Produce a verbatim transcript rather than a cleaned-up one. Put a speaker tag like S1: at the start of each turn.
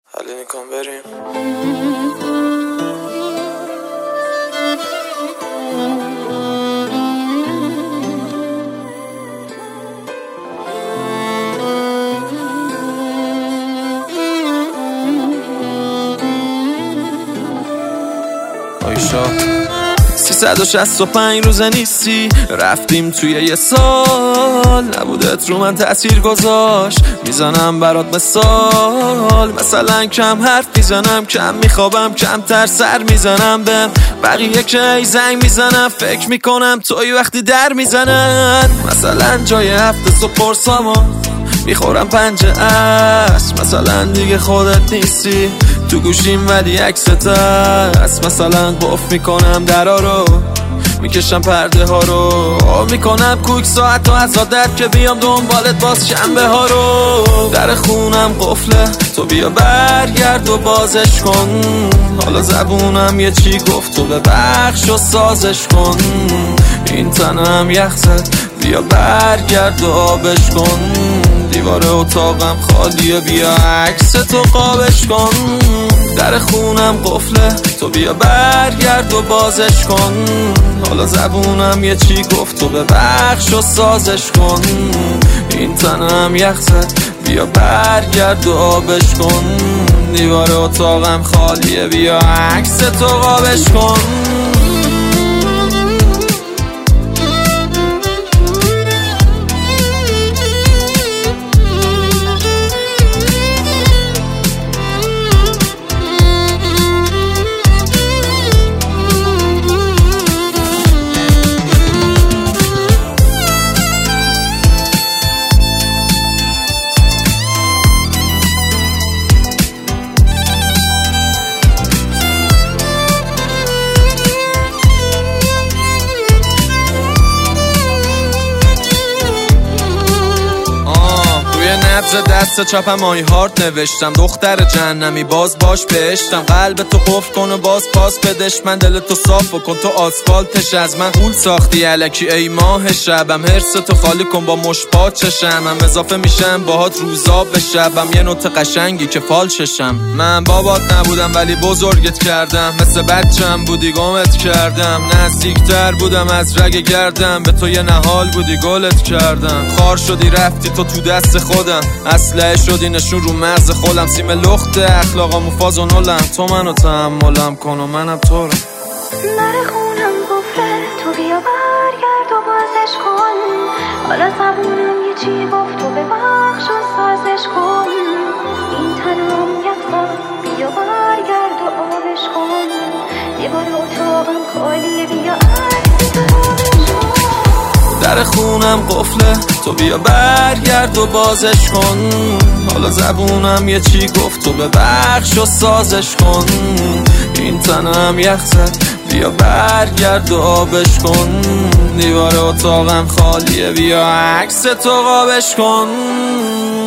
S1: حالی نکن بریم. آیشا سیصد و شصت و پنج روزه نیستی، رفتیم توی یه سال، نبودت رو من تأثیر گذاشت. میزنم برات مثال، مثلا کم حرف میزنم، کم میخوابم، کمتر سر میزنم به بقیه که ای زنگ میزنم، فکر میکنم توی وقتی در میزنن. مثلا جای هفته صبح پرسامو میخورم پنجه است، مثلا دیگه خودت نیستی تو گوشیم ولی عکست هست. مثلا قفل میکنم درا رو، میکشم پرده ها رو، میکنم کوک ساعت و از عادت که بیام دنبالت باز شنبه ها رو. در خونم قفله، تو بیا برگرد و بازش کن. حالا زبونم یه چی گفت، تو به بخش و سازش کن. این تنم یخ زد، بیا برگرد و آبش کن. دیوار اتاقم خالیه، بیا عکس تو قابش کن. در خونم قفله، تو بیا برگرد و بازش کن. حالا زبونم یه چی گفت، تو به بخش و سازش کن. این تنم یخ زد، بیا برگرد و آبش کن. دیوار اتاقم خالیه، بیا عکس تو قابش کن. نبض دست چپم آی هارت نوشتم، دختر جهنمی باز باش بهشتم. قلب تو قفل کن و باز پاس بدش، من دل تو صاف کن تو آسفالتش. از من غول ساختی الکی ای ماه شبم، حرس تو خالی کن با مشپات چشم. هم اضافه میشم باهات روزا به شبم، یه نوت قشنگی که فالششم. من بابات نبودم ولی بزرگت کردم، مثل بچم بودی گمت کردم. نزدیکتر بودم از رگ گردم، به تو یه نهال بودی گلت کردم. خار شدی رفتی تو تو دست خودم، اسلحه شدی نشون رو مغز خودم. سیم لخت اخلاقامو فاز و نولم، تو منو تحملم کن و منم تو رو.
S2: در خونم قفله، تو بیا برگرد و بازش کن. حالا زبونم یه چی گفت، تو به بخش و سازش کن. این تنم یک زد، بیا برگرد و آبش کن. دیوار اتاقم خالیه، بیا عکس تو آبش کن.
S1: در خونم قفله، تو بیا برگرد و بازش کن. حالا زبونم یه چی گفت، تو به بخش و سازش کن. این تنم یخ زد، بیا برگرد و آبش کن. دیوار اتاقم خالیه، بیا عکس تو قابش کن.